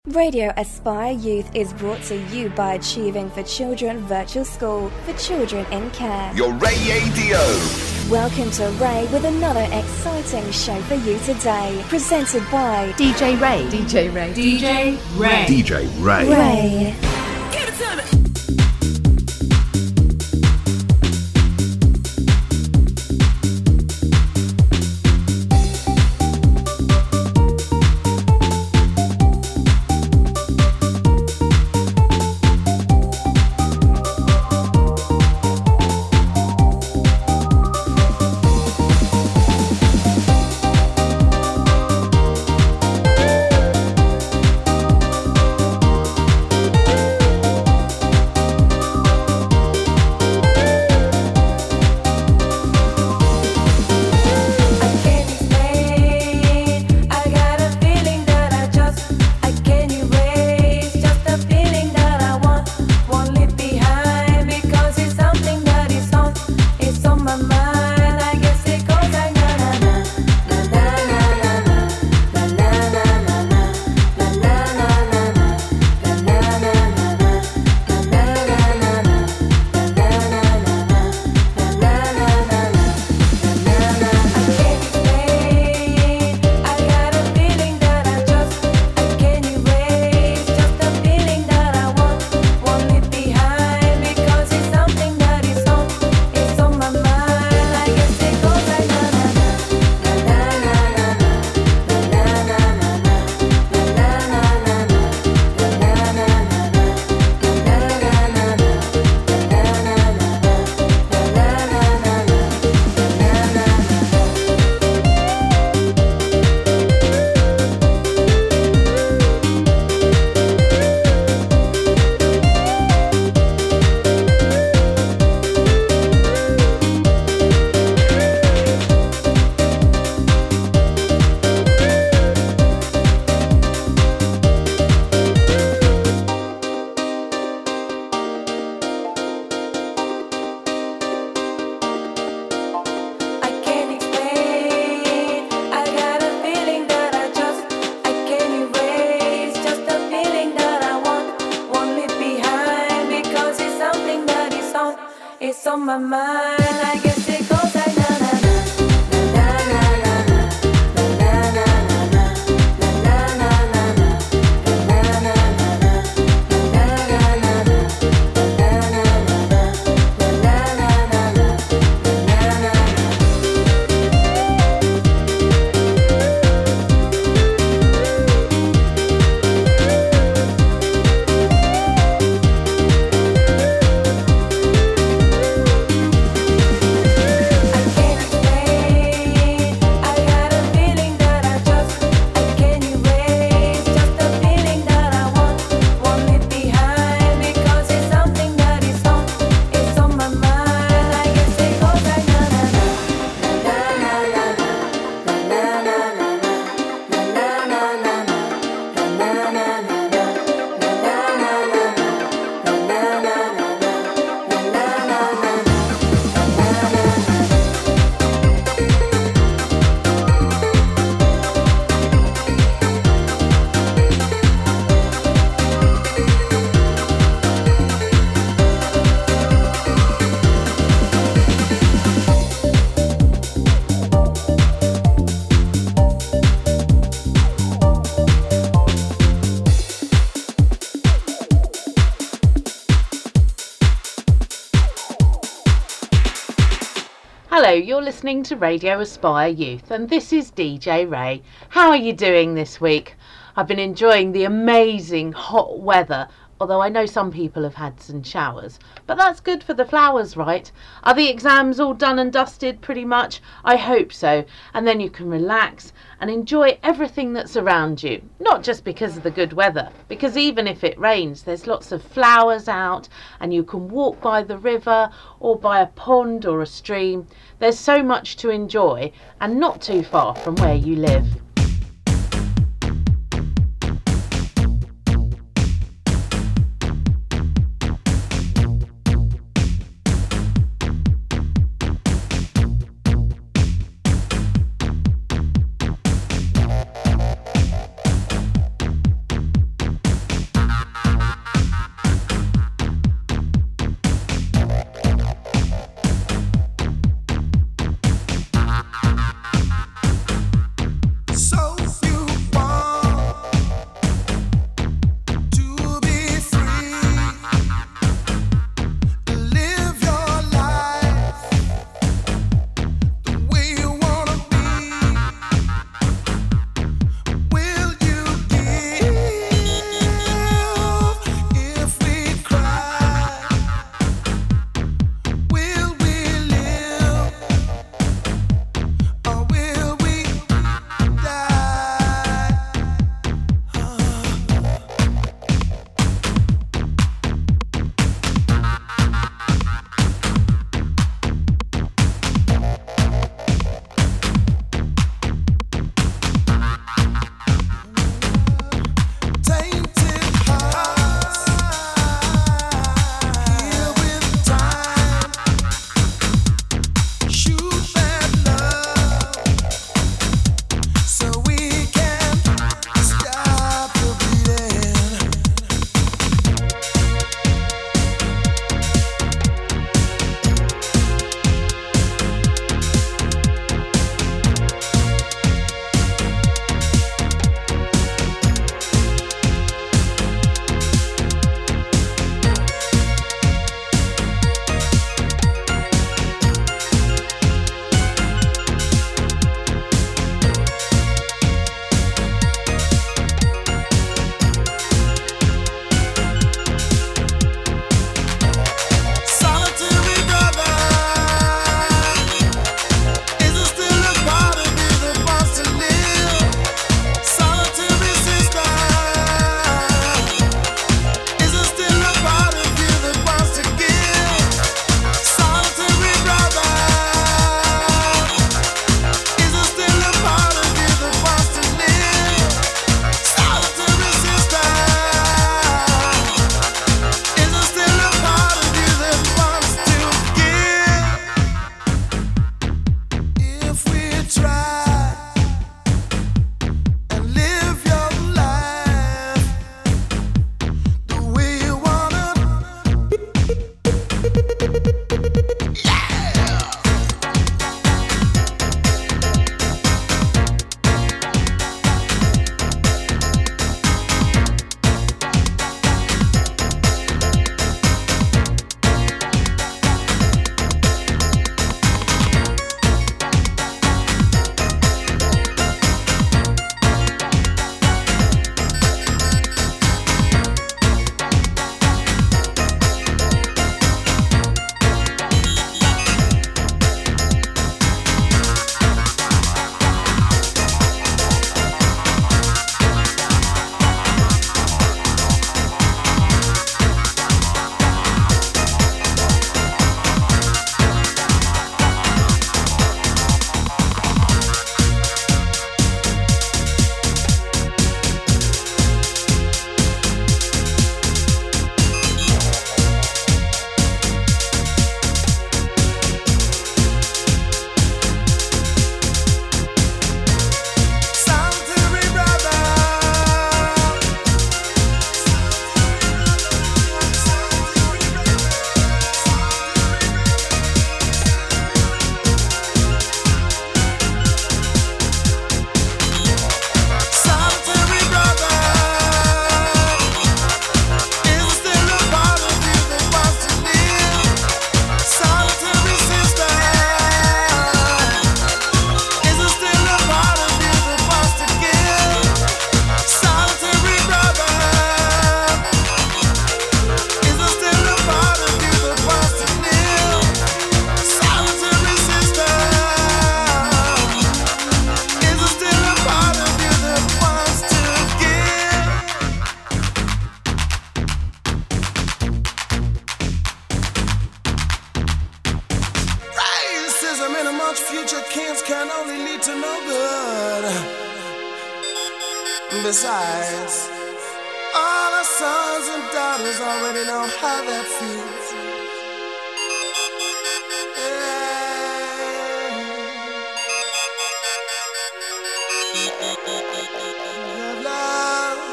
Radio Aspire Youth is brought to you by Achieving for Children Virtual School for Children in Care. Your Ray Radio. Welcome to Ray with another exciting show for you today. Presented by DJ Ray. DJ Ray. DJ Ray. DJ Ray. Ray. Give it to me. Hello, you're listening to Radio Aspire Youth and this is DJ Ray. How are you doing this week? I've been enjoying the amazing hot weather, although I know some people have had some showers, but that's good for the flowers, right? Are the exams all done and dusted pretty much? I hope so, and then you can relax and enjoy everything that's around you, not just because of the good weather, because even if it rains, there's lots of flowers out and you can walk by the river or by a pond or a stream. There's so much to enjoy and not too far from where you live. words can only lead to no good. Besides, all our sons and daughters already know how that feels. Love.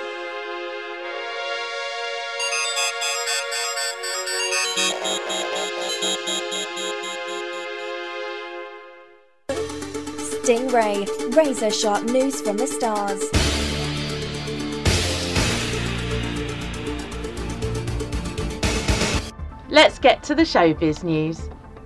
Stingray, razor sharp news from the stars. Let's get to the showbiz news.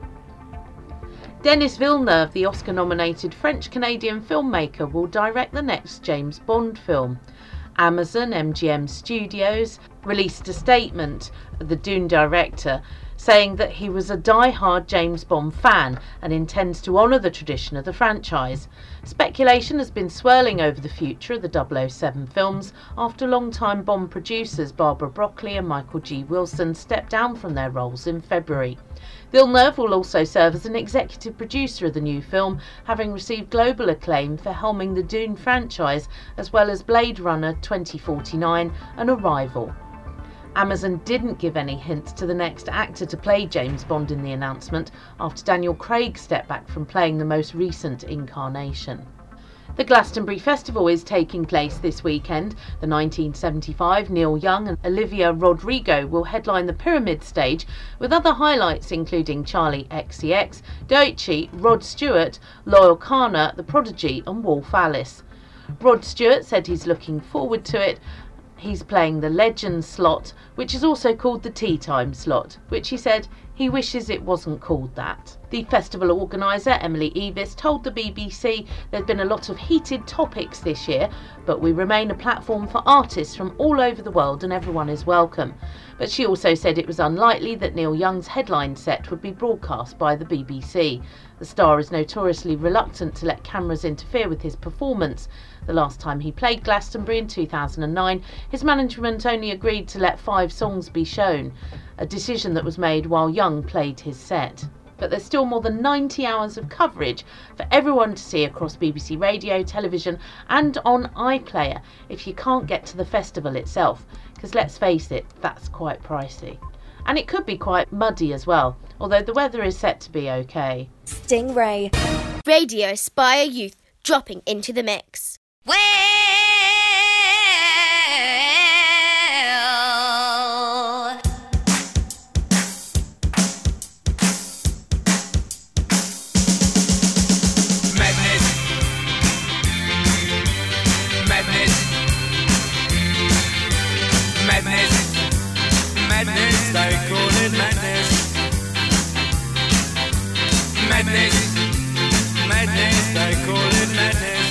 Denis Villeneuve, the Oscar-nominated French-Canadian filmmaker, will direct the next James Bond film. Amazon MGM Studios released a statement, the Dune director, saying that he was a die-hard James Bond fan and intends to honour the tradition of the franchise. Speculation has been swirling over the future of the 007 films after long-time Bond producers Barbara Broccoli and Michael G. Wilson stepped down from their roles in February. Villeneuve will also serve as an executive producer of the new film, having received global acclaim for helming the Dune franchise as well as Blade Runner 2049 and Arrival. Amazon didn't give any hints to the next actor to play James Bond in the announcement after Daniel Craig stepped back from playing the most recent incarnation. The Glastonbury Festival is taking place this weekend. The 1975 Neil Young and Olivia Rodrigo will headline the Pyramid stage, with other highlights including Charlie XCX, Doechii, Rod Stewart, Loyle Carner, The Prodigy and Wolf Alice. Rod Stewart said he's looking forward to it. He's playing the Legends slot, which is also called the Tea Time slot, which he said he wishes it wasn't called that. The festival organiser, Emily Evis, told the BBC there's been a lot of heated topics this year, but we remain a platform for artists from all over the world and everyone is welcome. But she also said it was unlikely that Neil Young's headline set would be broadcast by the BBC. The star is notoriously reluctant to let cameras interfere with his performance. The last time he played Glastonbury in 2009, his management only agreed to let 5 songs be shown, a decision that was made while Young played his set. But there's still more than 90 hours of coverage for everyone to see across BBC Radio, television and on iPlayer if you can't get to the festival itself, because let's face it, that's quite pricey. And it could be quite muddy as well, although the weather is set to be okay. Stingray. Radio Aspire Youth dropping into the mix. Well, madness, I call it madness. Madness, I call it madness.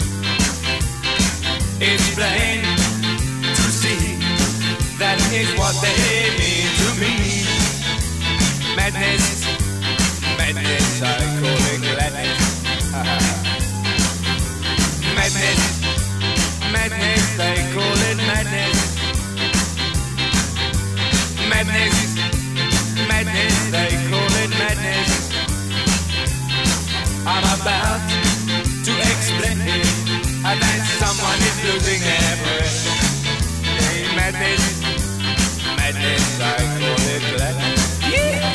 It's plain to see that is what they mean to me. Madness, I call it gladness. Madness, I call it madness. Madness, I call it madness. I'm about to explain that someone is losing their breath. Hey, madness, I call it gladness. Yeah.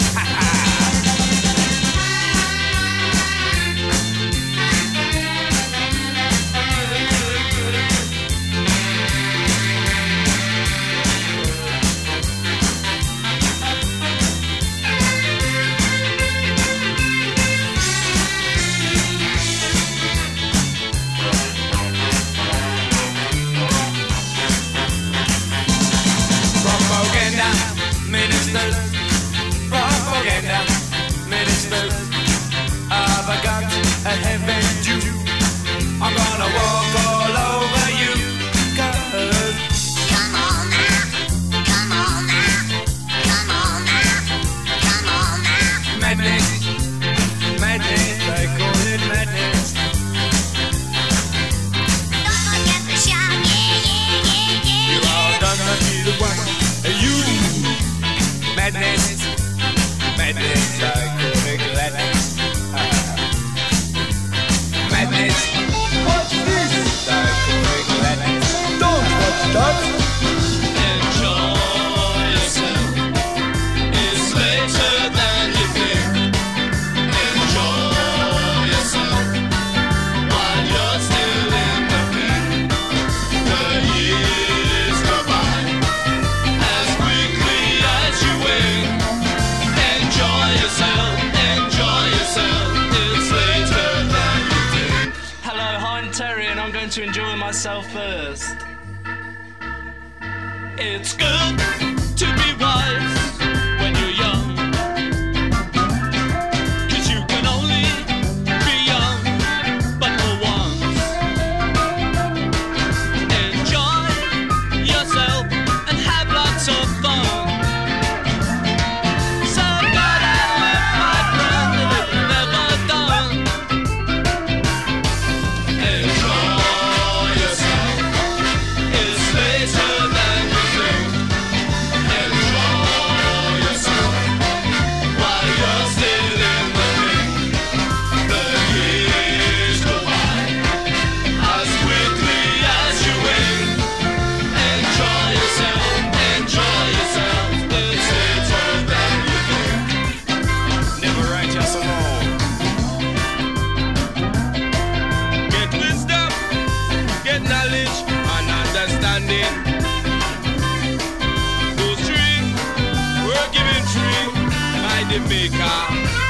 Propaganda ministers, I've got a heaven due. I'm gonna walk all over you, 'cause come on now, come on now, come on now, come on now. Madness, I call it madness. Don't forget the shot, yeah. You all done to be the one, and you. Madness, I call it gladness. yourself first. It's good to be wise when you're young, 'cause you can only be young but for once. Enjoy yourself and have lots of fun. So God and live, my friend, and it's never done. Enjoy yourself. It's later than you think. Enjoy yourself while you're still in the ring. The years go by as quickly as you wink. Enjoy yourself, enjoy yourself. It's later than you think. Never righteous alone. Get wisdom, get knowledge and understanding. Those three were given free by the Maker.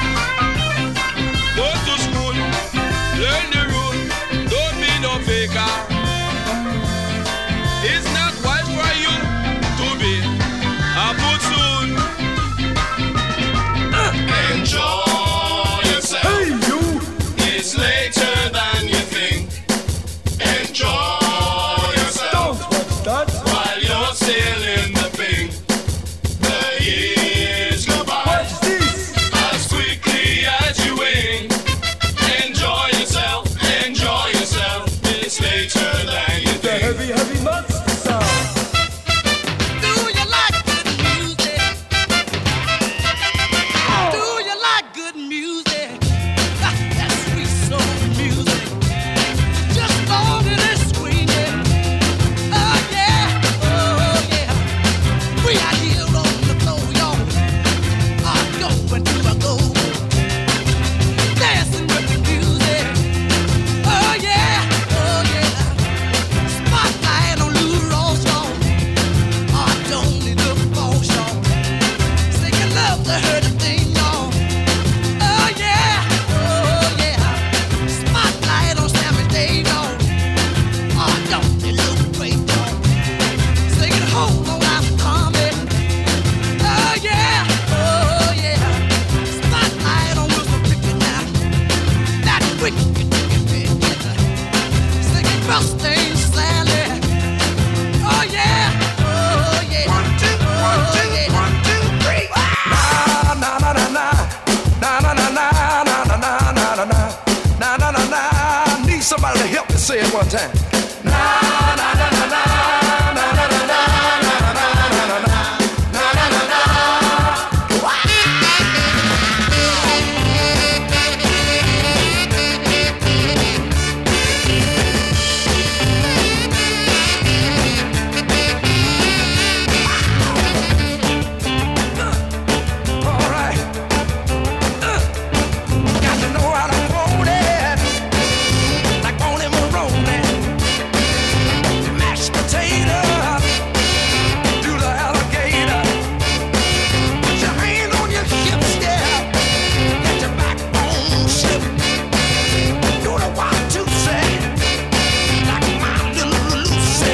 Go to school, learn the rule, don't be no faker. It's not wise for you to be a buffoon. Enjoy yourself. Hey, you! It's later than you think. Enjoy yourself What's that? while you're still in the pink. The years go by What's this? as quickly as you wink. Enjoy yourself, enjoy yourself. It's later than you The think. heavy, heavy monster sound. Do you like good music? Do you like good music? That sweet soul music. Just long as it's screaming. Oh yeah, oh yeah. We are here on the floor, y'all. I'm going to go. Dancing with the music. Oh yeah, oh yeah. Spotlight on Lou Rawls, y'all. I don't need the false, y'all. Singing love to her the thing, y'all. Oh yeah, oh yeah. Spotlight on Sammy Davis, y'all. I don't need look great, y'all. Singing hold on, I'm coming. Oh yeah, oh yeah. Spotlight on Wilson Pickett now. That wicked, wicked, wicked. Singing Rustin Sally. Oh yeah, oh yeah. 1, 2, 1, 2, 1, 2, 3. Na na na na na na na na na na na na na na na na na na. Need somebody to help me say it one time. Na na na na na na na na na na na na na na na na. All right. Got to know how to hold it, like Bonnie Maroney. Mashed potato, do the alligator. Put your hand on your hips, yeah. Let your backbone slip. Do the Y2 say, like my little Lucy.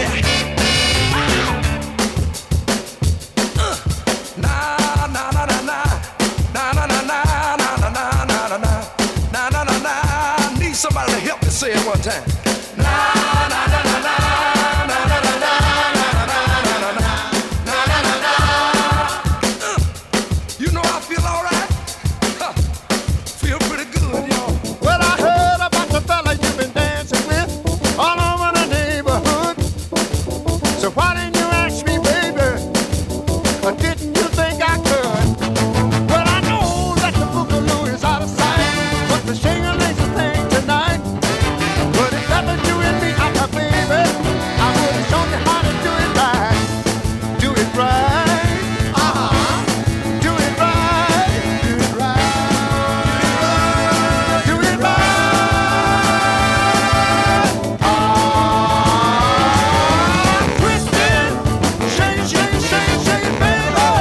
Na na na na na na na na na na na na na na na na na na. Need somebody to help me say it one time. Na na na na na na na na na na na na na na na. You know I feel all right. Huh. Feel pretty good, y'all. Well, I heard about the fella you've been dancing with all over the neighborhood. So why didn't you ask me, baby? Or didn't you think I could? Well, I know that the boogaloo is out of sight, but the shing-a-ling's a thing tonight. But if that was you and me, baby, I would have shown you how to do it right. Do it right. Do it right. Do it right. Do it right. Twist it. Shake, shake, shake, shake, baby.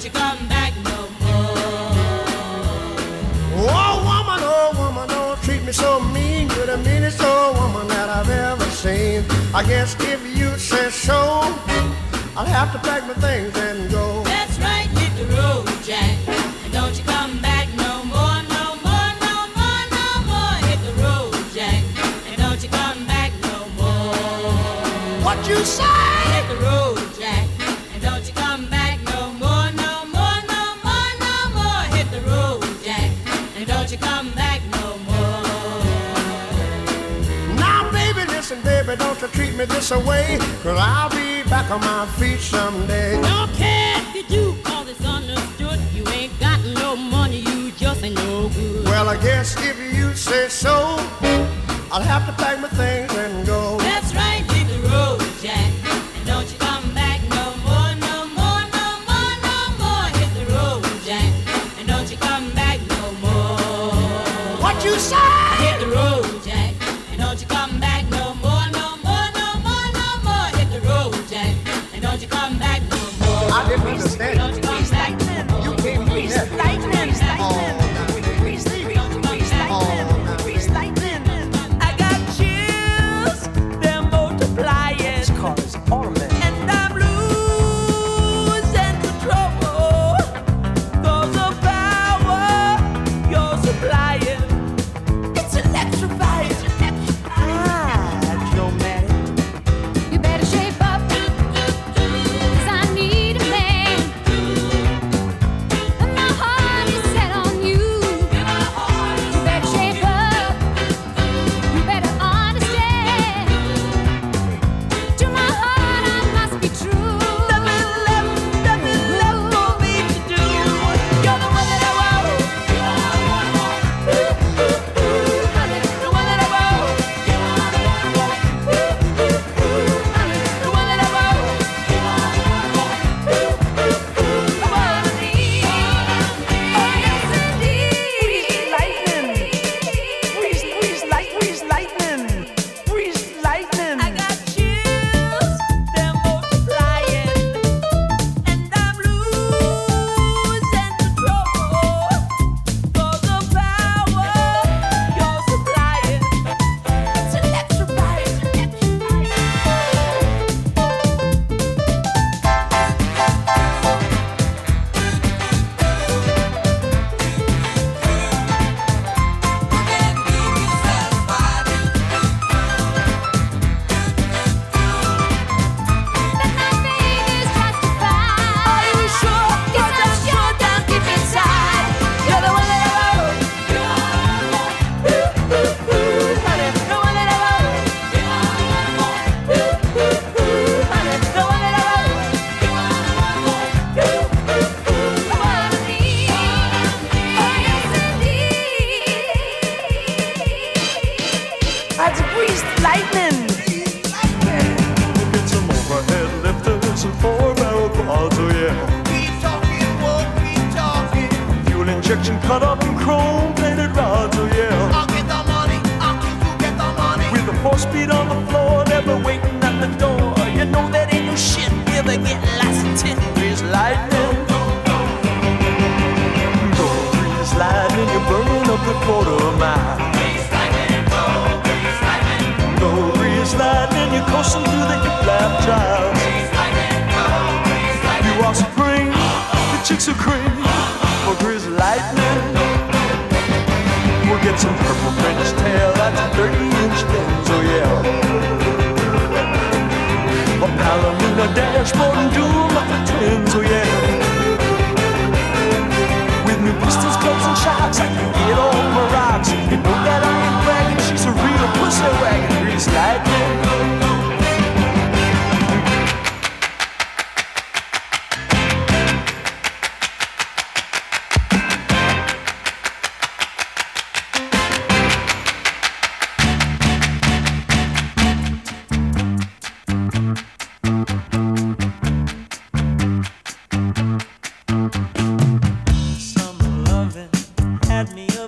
you come back no more. Oh woman, don't treat me so mean. You're the meanest old woman that I've ever seen. I guess if you say so, I'll have to pack my things and go. That's right, hit the road, Jack. And don't you come back no more, no more, no more, no more. Hit the road, Jack. And don't you come back no more. What you say? Hit the road, Jack. And don't you come back no more, no more, no more, no more. Hit the road, Jack. And don't you come back no more. Now baby, listen baby, don't you treat me this away, 'cause I'll be back on my feet someday. Don't care if you do, 'cause it's understood. You ain't got no money, you just ain't no good. Well, I guess if you say so, I'll have to pack my things and go. That's right, hit the road, Jack. And don't you come back no more, no more, no more, no more. Hit the road, Jack. And don't you come back no more. What you say? Hit the road, Jack. And don't you come back no more, no more, no more, no more. Hit the road, Jack. And don't you come back no more. I didn't understand. Don't you come back no more. You can't do that. I got chills, they're multiplying. Cars automatic. And I'm losing control. 'Cause the power you're supplying, it's electrifying. Dramatic. You better shape up, 'cause I need a man. And my heart is set on you. You better shape up, you better understand. To my heart I must be true. Nothing left for me to do. You're the one that I want. The one that I want. The one that I want. I got chills, they're multiplying. And I'm losing control. 'Cause the power you're supplying, it's electrifying. But my fingers justify. Are you sure? 'Cause I'm sure down deep inside, you're the one that I want. Honey, the one that I want. Honey, the one that I want. That's greased lightning. Get some overhead lifters and 4-barrel quads, oh yeah. Keep talking, won't keep talking. Fuel injection cut up in chrome-plated rods, oh yeah. I'll get the money, I'll keep you get the money. With the 4-speed on the floor, never waiting at the door. You know that ain't no shit. We'll be getting lots of 10 grease lightning. Go grease lightning, you're burning up the quarter mile. Go grease lightning, you're coasting through the hip lap trials. You are supreme, the chicks are cream for grease lightning. We'll get some purple French tail, that's a 30-inch lens, oh yeah. A Palomino dashboard and dual muffler twins, oh yeah. With new pistons, clubs, and shocks, I can get all my rocks. You know that I ain't bragging, she's a real pussy wagon, grease lightning. Summer loving had me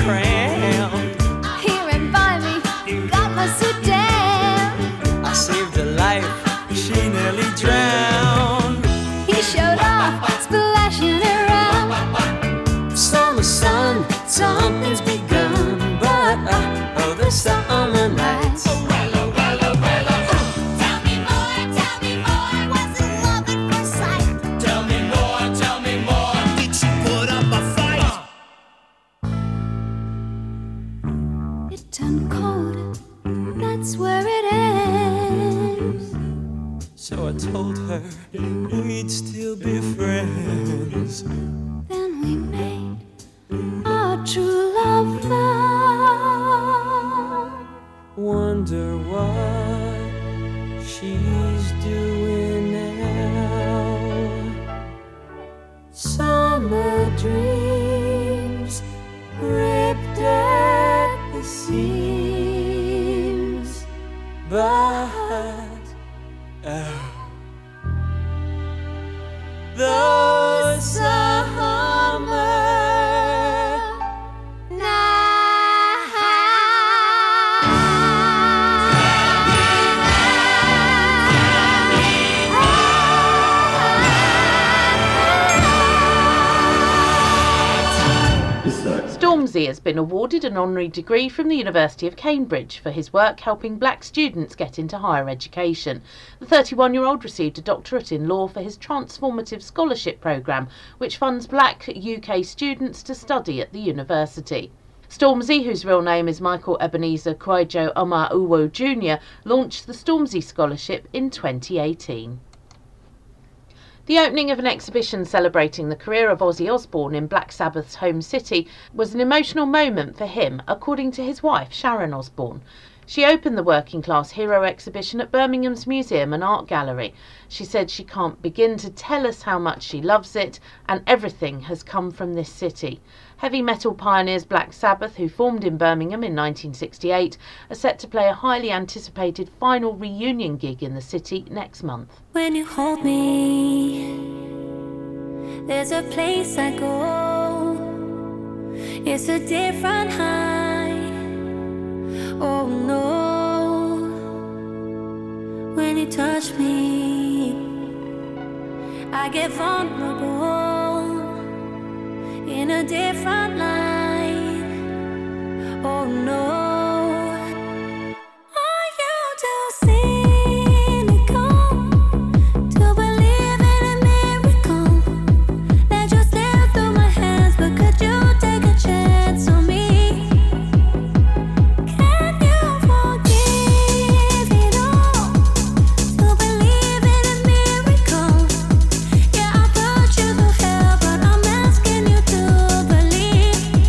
crammed. Here and by me, got my suit down. I saved her life, she nearly drowned. He showed off, splashing around. Summer sun, something's begun, but the summer nights. Tell me more, was it love at first sight? Tell me more, did she put up a fight? It turned cold, that's where it ends. So I told her we'd still be friends. Then we made our true love vow. Wonder what she's doing now. Summer dreams ripped at the seams. But the summer Stormzy has been awarded an honorary degree from the University of Cambridge for his work helping black students get into higher education. The 31-year-old received a doctorate in law for his transformative scholarship programme, which funds black UK students to study at the university. Stormzy, whose real name is Michael Ebenezer Kwojo Omar Uwo Jr., launched the Stormzy Scholarship in 2018. The opening of an exhibition celebrating the career of Ozzy Osbourne in Black Sabbath's home city was an emotional moment for him, according to his wife Sharon Osbourne. She opened the Working Class Hero exhibition at Birmingham's Museum and Art Gallery. She said she can't begin to tell us how much she loves it, and everything has come from this city. Heavy metal pioneers Black Sabbath, who formed in Birmingham in 1968, are set to play a highly anticipated final reunion gig in the city next month. When you hold me, there's a place I go. It's a different high. Oh no. When you touch me, I get vulnerable in a different light. Oh no. Are you too cynical to believe in a miracle that just slipped through my hands? But could you take a chance on me? Can you forgive it all to believe in a miracle? Yeah, I put you through hell, but I'm asking you to believe.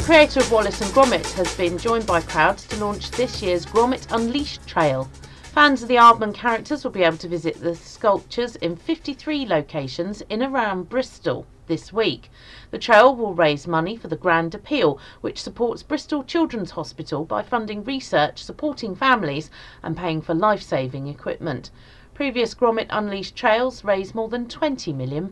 creator of Wallace and Gromit has been joined by crowds to launch this year's Gromit Unleashed Trail. Fans of the Aardman characters will be able to visit the sculptures in 53 locations in and around Bristol this week. The trail will raise money for the Grand Appeal, which supports Bristol Children's Hospital by funding research, supporting families and paying for life-saving equipment. Previous Gromit Unleashed trails raised more than £20 million.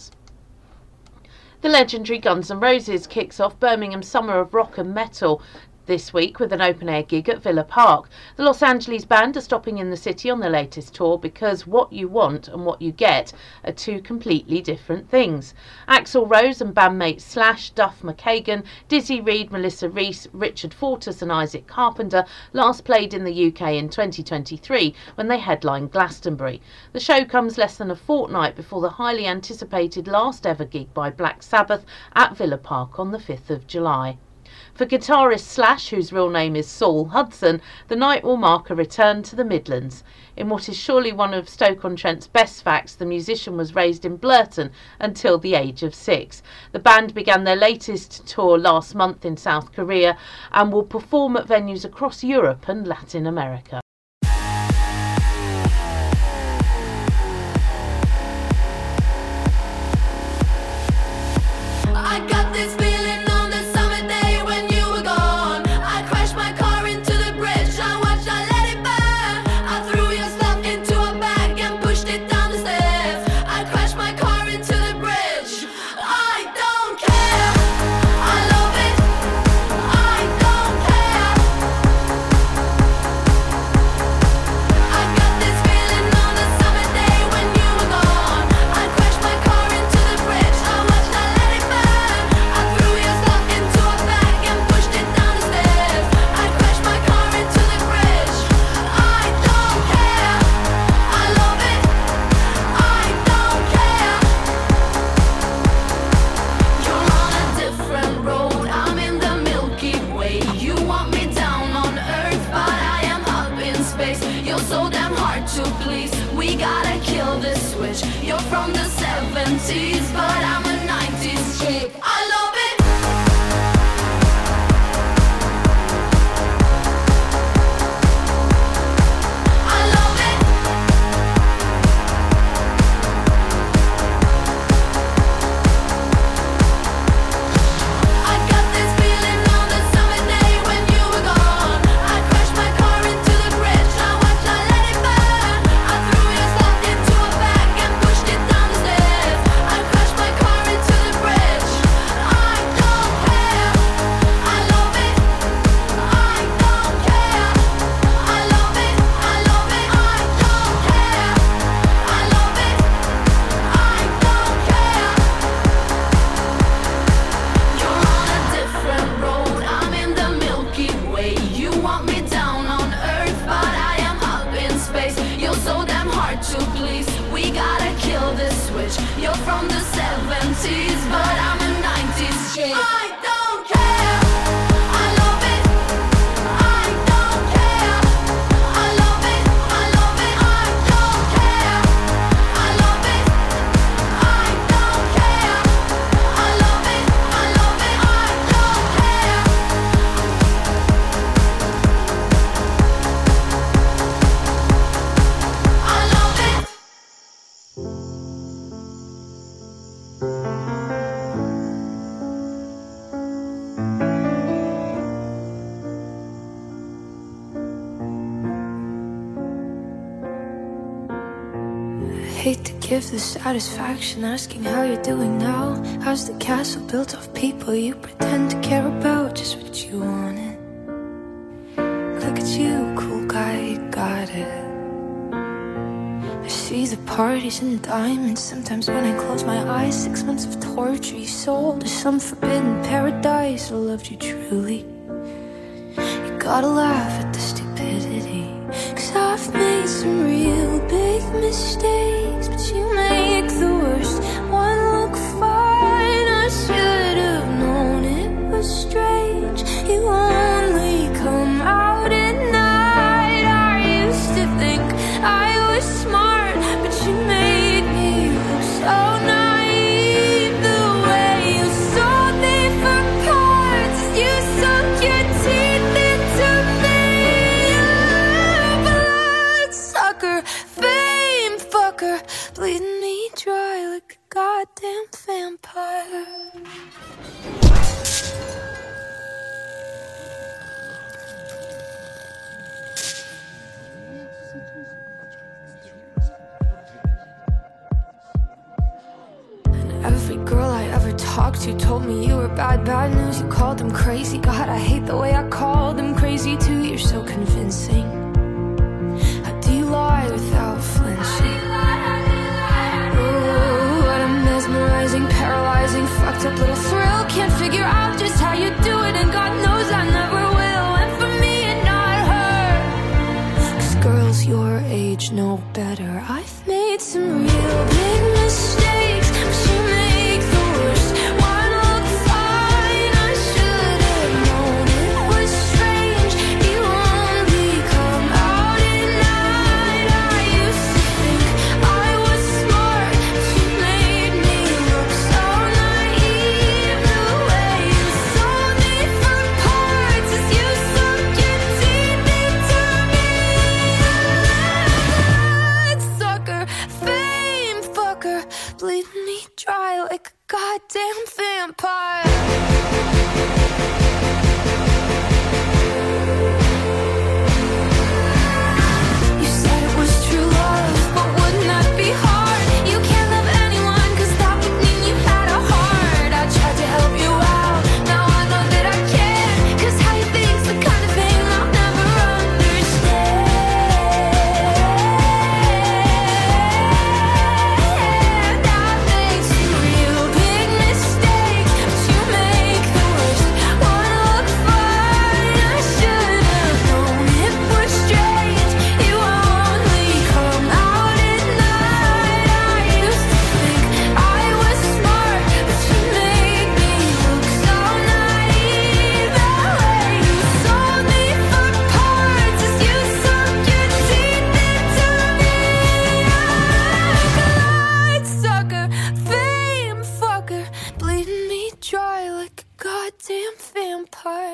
The legendary Guns N' Roses kicks off Birmingham Summer of Rock and Metal this week with an open-air gig at Villa Park. The Los Angeles band are stopping in the city on their latest tour because what you want and what you get are two completely different things. Axl Rose and bandmates Slash, Duff McKagan, Dizzy Reed, Melissa Reese, Richard Fortus and Isaac Carpenter last played in the UK in 2023 when they headlined Glastonbury. The show comes less than a fortnight before the highly anticipated last ever gig by Black Sabbath at Villa Park on the 5th of July. For guitarist Slash, whose real name is Saul Hudson, the night will mark a return to the Midlands. In what is surely one of Stoke-on-Trent's best facts, the musician was raised in Blurton until the age of 6. The band began their latest tour last month in South Korea and will perform at venues across Europe and Latin America. I got this feeling on the summer day when you were gone. I crashed my car into the bridge. I watched, I let it burn. I threw your stuff into a bag and pushed it down the stairs. I crashed my car into the bridge. I don't care. I love it. I don't care. I got this feeling on the summer day when you were gone. I crashed my car into the bridge. I watched, I let it burn. I threw your stuff into a bag and pushed it down the stairs. I crashed my car into the bridge. I don't care. I love it. I don't care. You're on a different road. I'm in the Milky Way. You want me down on Earth, but I am up in space. You're so damn hard to please. We gotta kill this switch. You're from the 70s, but I'm a 90s chick. I love it. I love it. I got this feeling on the summer day when you were gone. I crashed my car into the bridge. I watched, I let it burn. I threw your stuff into a bag and pushed it down the stairs. I crashed my car into the bridge. I don't care. I love it. I don't care. I love it. I love it. I don't care. I love it. I don't care. You're on a different road. I'm in the Milky Way. You want me down on Earth, but I am up in space. You're so damn hard to please. We gotta kill this switch. You're from the 70s, but I'm a 90s chick. I don't care. I love it. I don't care. I love it. I love it. I don't care. I love it. I don't care. I love it. I love it. I don't care. I love it. Hate to give the satisfaction asking how you're doing now. How's the castle built of people you pretend to care about? Just what you wanted. Look at you, cool guy, you got it. I see the parties and diamonds. Sometimes when I close my eyes, 6 months of torture you sold to some forbidden paradise. I loved you truly. You gotta laugh at the stupidity, 'cause I've made some real big mistakes, but you make the worst one look fine. I should have known it was strange. You only come out at night. I used to think I was smart, but you made me look so naive. The way you sold me for cards, you bleeding me dry like a goddamn vampire. Every girl I ever talked to told me you were bad, bad news. You called them crazy. God, I hate the way I called them crazy too. You're so convincing. How do you lie without flinching? Ooh, what a mesmerizing, paralyzing, fucked up little thrill. Can't figure out just how you do it, and God knows I never will. And for me and not her, 'cause girls your age know better. I've made some real big mistakes, but you make the worst one look fine. I should have known it was strange. You only come out at night. I used to think I was smart, but you made me look so naive. The way you sold me for parts as you sunk your teeth into me. Sucker, fame fucker, bleeding me dry like a goddamn vampire. You said it was true love, but wouldn't that be hard? You can't love anyone, 'cause that would mean you had a heart. I tried to help you out, now I know that I can't, 'cause how you think's the kind of thing I'll never understand. I've made some real big mistakes, but you make the worst one look fine. I should have known it was strange. You only come out at night. I used to think I was smart, but you made me look so naive. The way you sold me for parts as you sunk your teeth into me. Glide sucker, fame fucker, bleeding me dry like a goddamn vampire.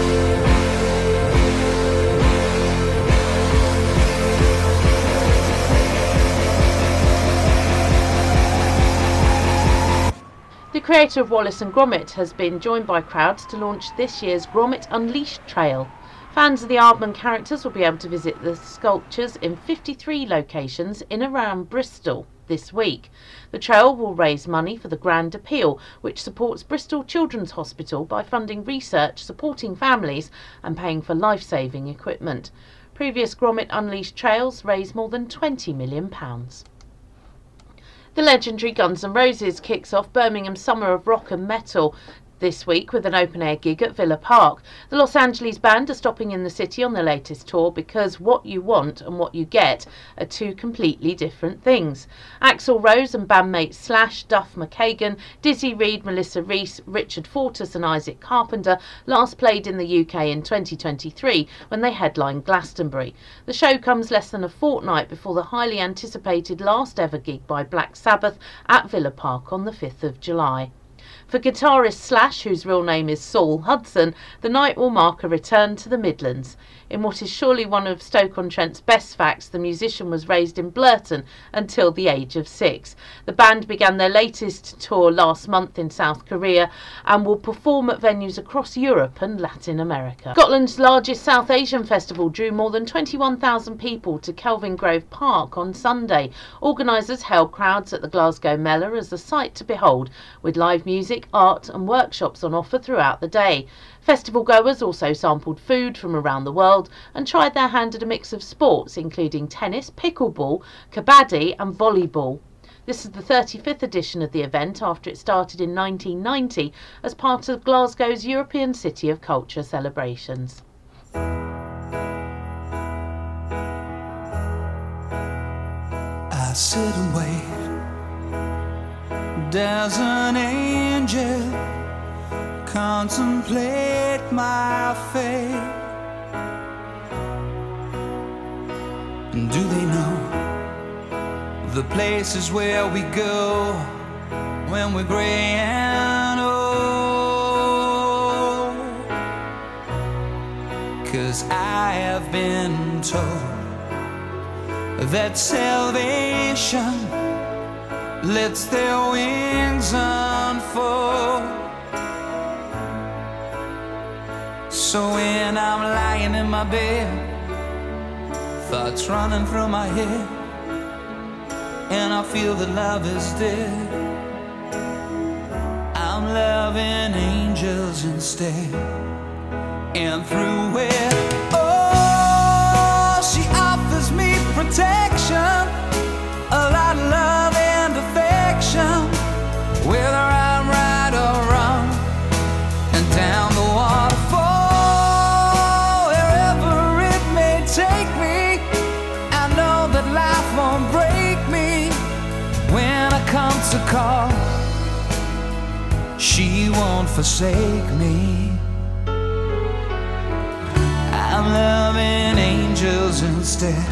The creator of Wallace and Gromit has been joined by crowds to launch this year's Gromit Unleashed Trail. Fans of the Aardman characters will be able to visit the sculptures in 53 locations in and around Bristol this week. The trail will raise money for the Grand Appeal, which supports Bristol Children's Hospital by funding research, supporting families and paying for life-saving equipment. Previous Gromit Unleashed trails raised more than £20 million. The legendary Guns N' Roses kicks off Birmingham's Summer of Rock and Metal this week with an open-air gig at Villa Park. The Los Angeles band are stopping in the city on their latest tour because what you want and what you get are two completely different things. Axl Rose and bandmates Slash, Duff McKagan, Dizzy Reed, Melissa Reese, Richard Fortus and Isaac Carpenter last played in the UK in 2023 when they headlined Glastonbury. The show comes less than a fortnight before the highly anticipated last ever gig by Black Sabbath at Villa Park on the 5th of July. For guitarist Slash, whose real name is Saul Hudson, the night will mark a return to the Midlands. In what is surely one of Stoke-on-Trent's best facts, the musician was raised in Blurton until the age of 6. The band began their latest tour last month in South Korea and will perform at venues across Europe and Latin America. Scotland's largest South Asian festival drew more than 21,000 people to Kelvingrove Park on Sunday. Organisers held crowds at the Glasgow Mela as a sight to behold, with live music, art and workshops on offer throughout the day. Festival goers also sampled food from around the world and tried their hand at a mix of sports including tennis, pickleball, kabaddi and volleyball. This is the 35th edition of the event after it started in 1990 as part of Glasgow's European City of Culture celebrations. I sit and wait. There's an angel contemplate my fate. And do they know the places where we go when we're gray and old? 'Cause I have been told that salvation lets their wings unfold. So when I'm lying in my bed, thoughts running through my head, and I feel that love is dead, I'm loving angels instead. And through it, oh, she offers me protection, a lot of love and affection, whether I'm right or wrong. And down the waterfall, wherever it may take me, I know that life won't break me. When I come to call, she won't forsake me. I'm loving angels instead.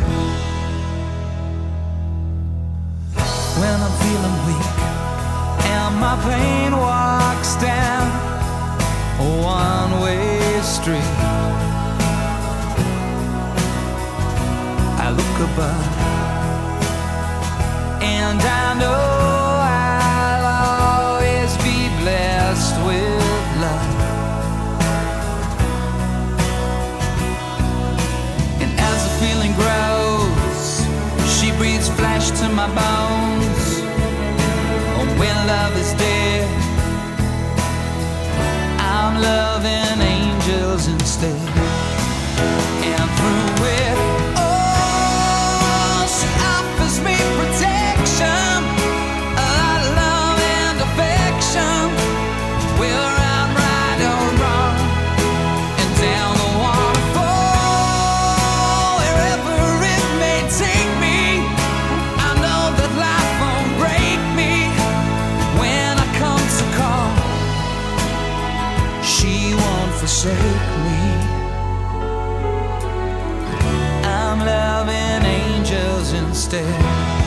When I'm feeling weak and my pain walks down a one-way street, I look above and I know I'll always be blessed with love. And as the feeling grows, she breathes flesh to my bones. Oh, when love is dead, I'm loving angels instead. And through it, oh, she offers me protection, a lot of love and affection, whether I'm right or wrong. And down the waterfall, wherever it may take me, I know that life won't break me. When I come to call, she won't forsake me. I'm loving angels instead.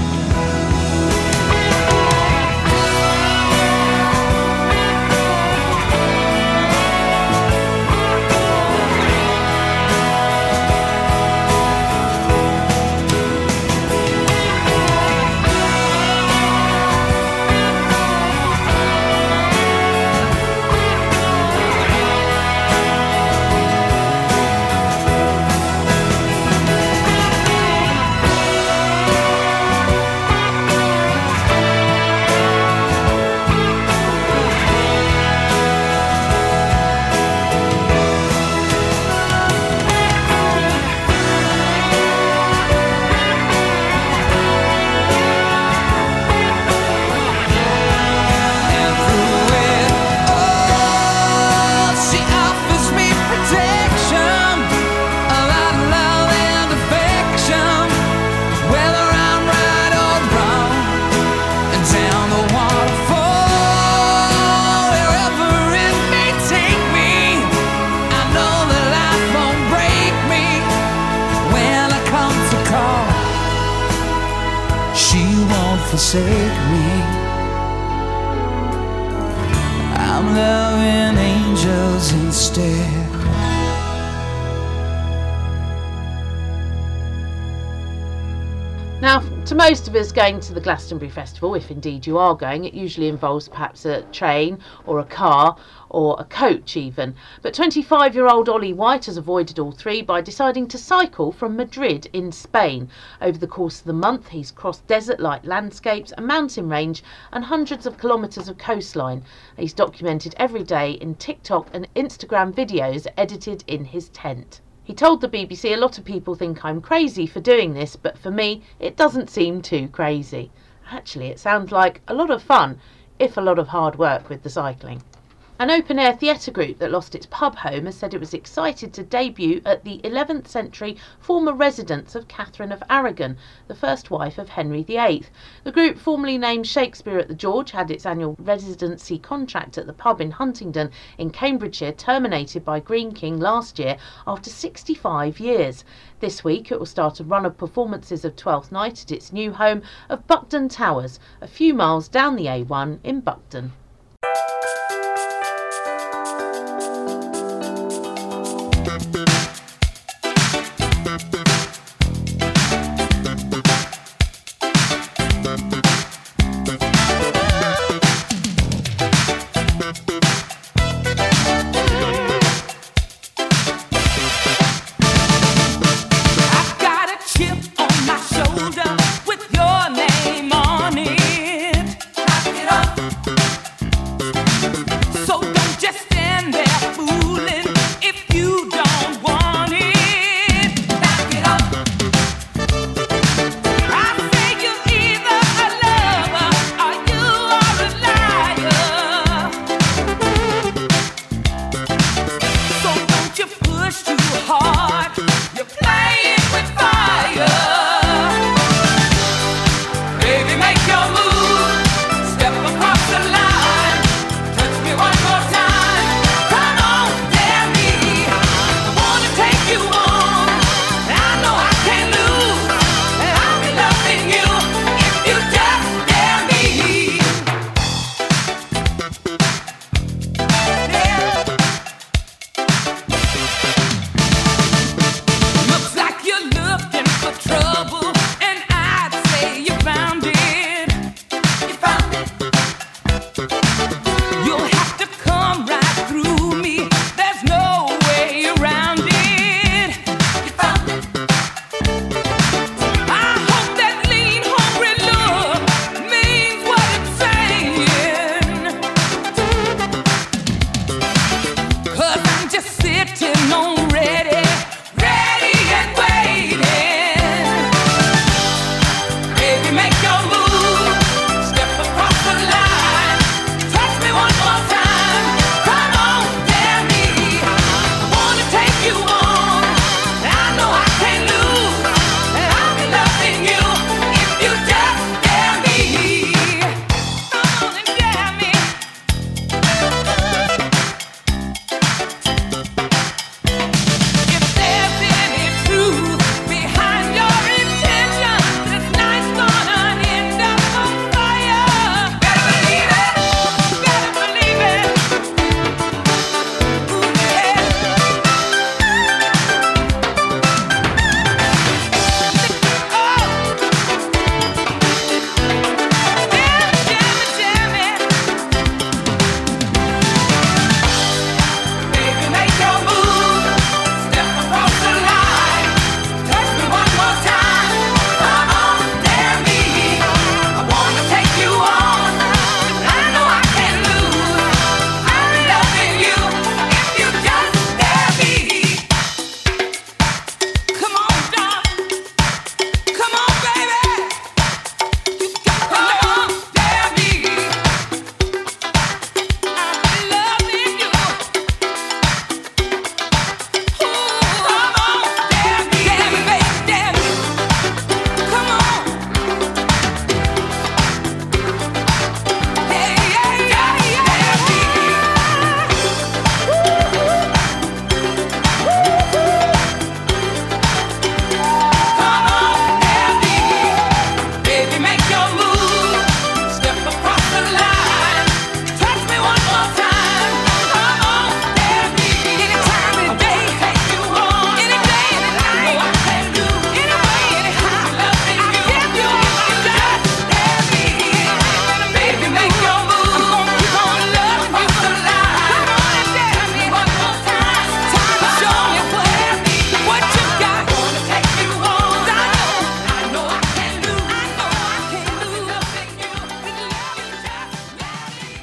Forsake me. I'm loving angels instead. Now, to most of us, going to the Glastonbury Festival, if indeed you are going, it usually involves perhaps a train or a car or a coach even. But 25-year-old Ollie White has avoided all three by deciding to cycle from Madrid in Spain. Over the course of the month, he's crossed desert-like landscapes, a mountain range and hundreds of kilometres of coastline. He's documented every day in TikTok and Instagram videos edited in his tent. He told the BBC, "A lot of people think I'm crazy for doing this, but for me, it doesn't seem too crazy." Actually, it sounds like a lot of fun, if a lot of hard work with the cycling. An open-air theatre group that lost its pub home has said it was excited to debut at the 11th century former residence of Catherine of Aragon, the first wife of Henry VIII. The group, formerly named Shakespeare at the George, had its annual residency contract at the pub in Huntingdon in Cambridgeshire terminated by Greene King last year after 65 years. This week it will start a run of performances of Twelfth Night at its new home of Buckden Towers, a few miles down the A1 in Buckden.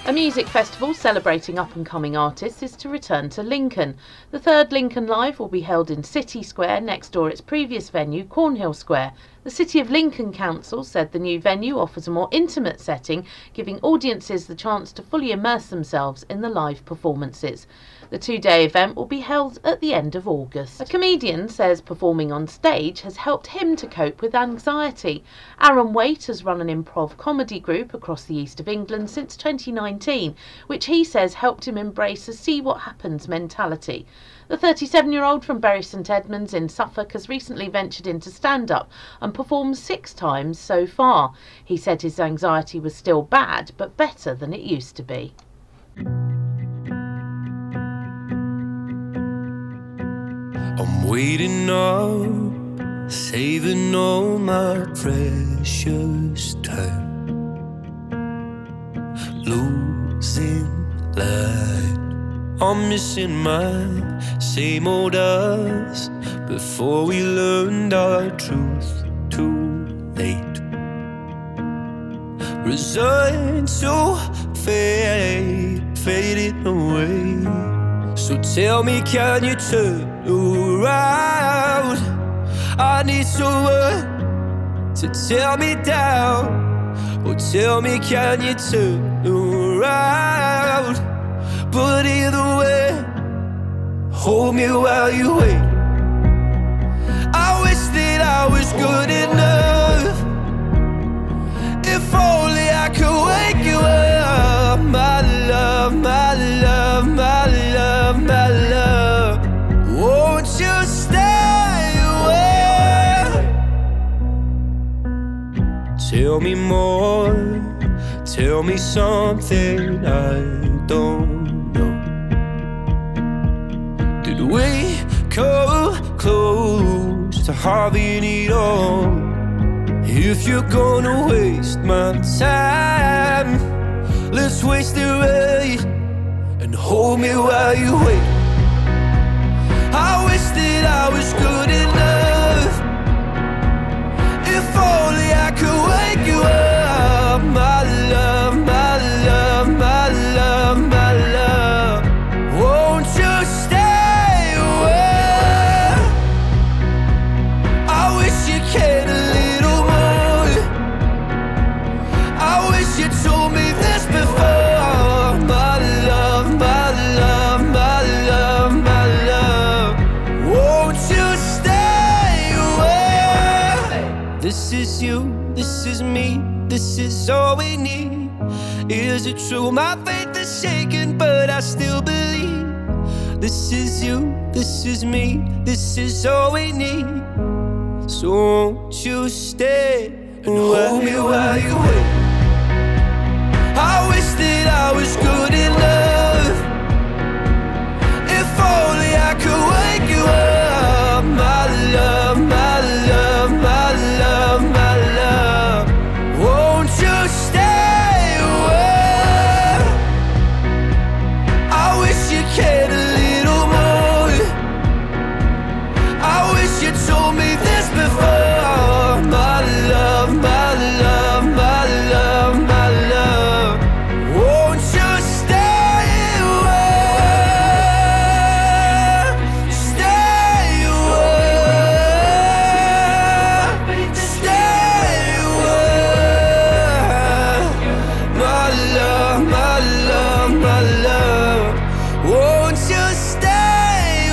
A music festival celebrating up-and-coming artists is to return to Lincoln. The third Lincoln Live will be held in City Square next door its previous venue, Cornhill Square. The City of Lincoln Council said the new venue offers a more intimate setting, giving audiences the chance to fully immerse themselves in the live performances. The two-day event will be held at the end of August. A comedian says performing on stage has helped him to cope with anxiety. Aaron Waite has run an improv comedy group across the east of England since 2019, which he says helped him embrace a see what happens mentality. The 37-year-old from Bury St Edmunds in Suffolk has recently ventured into stand-up and performed 6 times so far. He said his anxiety was still bad, but better than it used to be. I'm waiting up, saving all my precious time, losing light. I'm missing my same old us before we learned our truth too late. Resigned to fade, fading away. So tell me, can you turn around? I need someone to tear me down. Oh, tell me, can you turn around? But either way, hold me while you wait. I wish that I was good enough. If only I could wake you up. My love, my love, my love, my love. Won't you stay away? Tell me more, tell me something I don't know. Did we come close to having it all? If you're gonna waste my time, let's waste it right and hold me while you wait. I wish that I was good enough. If only I could wake you up. My love, my love, my love, my love. Won't you stay away? I wish you cared a little more. I wish you told me this before. My love, my love, my love, my love. Won't you stay away? This is you, this is me, this is all we need. Is it true? My faith is shaken, but I still believe. This is you, this is me, this is all we need. So won't you stay and hold me while you wait? I wish that I was good enough. If only I could wake you up. My love, my love, my love, my love. Won't you stay away? I wish you cared a little more. I wish you told me this before. My love, my love, my love, my love. Won't you stay away? Stay away. Stay away. My love, my love, my love. Won't you stay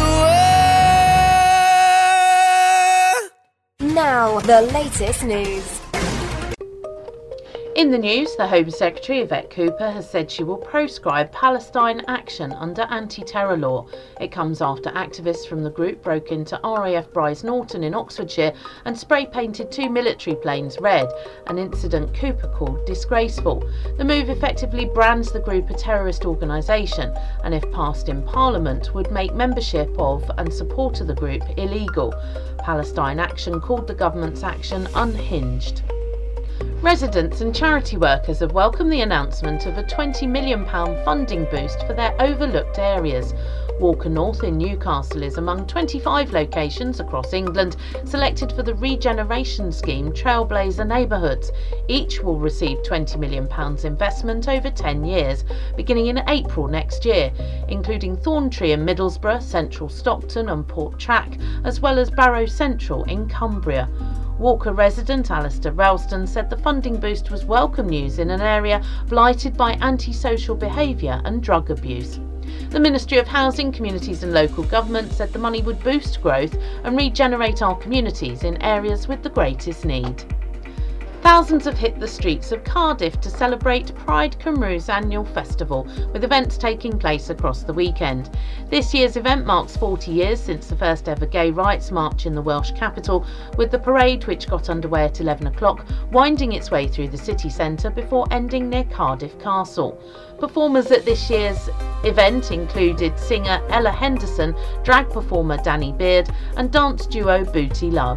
away? Now, the latest news. In the news, the Home Secretary, Yvette Cooper, has said she will proscribe Palestine action under anti-terror law. It comes after activists from the group broke into RAF Brize Norton in Oxfordshire and spray-painted 2 military planes red, an incident Cooper called disgraceful. The move effectively brands the group a terrorist organisation and, if passed in Parliament, would make membership of and support of the group illegal. Palestine Action called the government's action unhinged. Residents and charity workers have welcomed the announcement of a £20 million funding boost for their overlooked areas. Walker North in Newcastle is among 25 locations across England selected for the regeneration scheme Trailblazer Neighbourhoods. Each will receive £20 million investment over 10 years, beginning in April next year, including Thorntree in Middlesbrough, Central Stockton and Portrack, as well as Barrow Central in Cumbria. Walker resident Alistair Ralston said the funding boost was welcome news in an area blighted by antisocial behaviour and drug abuse. The Ministry of Housing, Communities and Local Government said the money would boost growth and regenerate our communities in areas with the greatest need. Thousands have hit the streets of Cardiff to celebrate Pride Cymru's annual festival, with events taking place across the weekend. This year's event marks 40 years since the first ever gay rights march in the Welsh capital, with the parade, which got underway at 11 o'clock, winding its way through the city centre before ending near Cardiff Castle. Performers at this year's event included singer Ella Henderson, drag performer Danny Beard and dance duo Booty Love.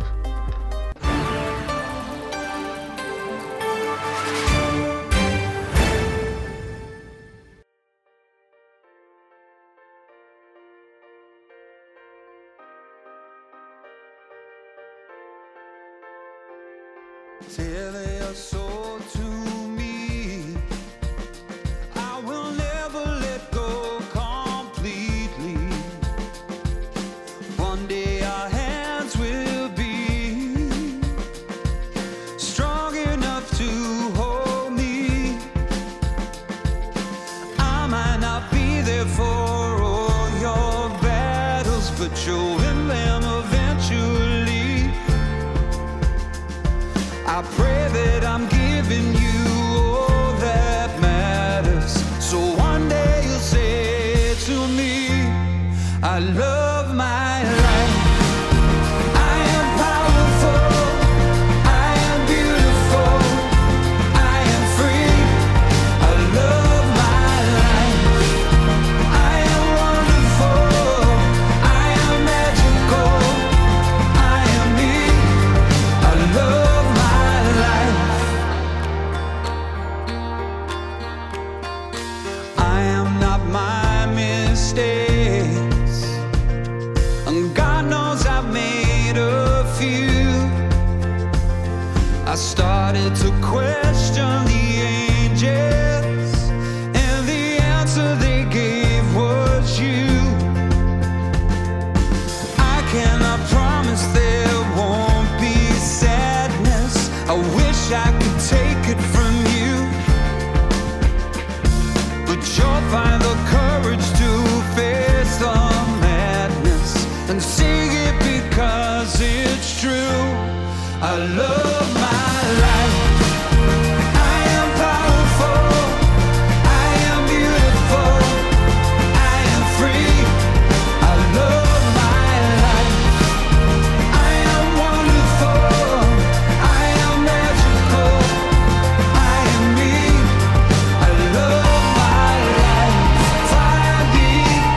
Tell your soul to me. I will never let go completely. One day our hands will be strong enough to hold me. I might not be there for all your battles, but you'll win them eventually. I pray that I'm giving you all that matters, so one day you'll say to me, I love my life. I am powerful, I am beautiful, I am free. I love my life. I am wonderful, I am magical, I am me. I love my mistakes, and God knows I've made a few. I started to question the angels, and the answer they gave was you. I cannot promise there won't be sadness. I wish I could take it from you, but you'll find the courage to face the madness and sing it because it's true. I love my life. I am powerful, I am beautiful, I am free. I love my life. I am wonderful, I am magical, I am me. I love my life. Fire deep,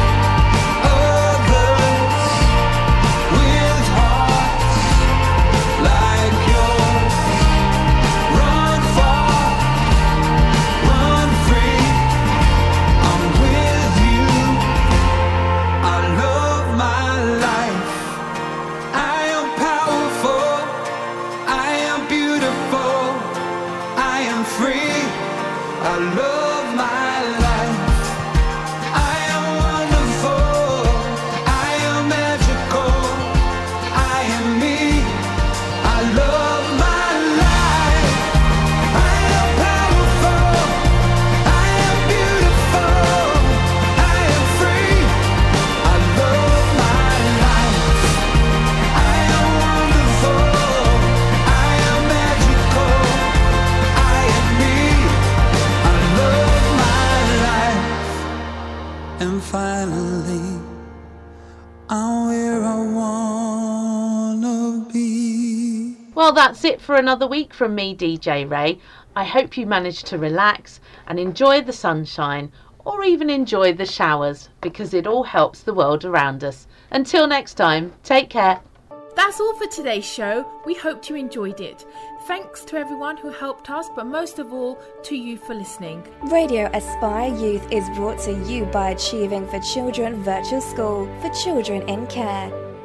others with hearts like yours. Run far, run free. I'm with you. I love my life. I am powerful, I am beautiful, I am free. I love my life. I am wonderful, I am magical, I am me. I love my life. I am powerful, I am beautiful, I am free. I love my life. I am wonderful, I am magical, I am me. I love my life. And finally, I'm where I wanna be. Well, that's it for another week from me, DJ Ray. I hope you managed to relax and enjoy the sunshine, or even enjoy the showers, because it all helps the world around us. Until next time, take care. That's all for today's show. We hope you enjoyed it. Thanks to everyone who helped us, but most of all to you for listening. Radio Aspire Youth is brought to you by Achieving for Children Virtual School for Children in Care.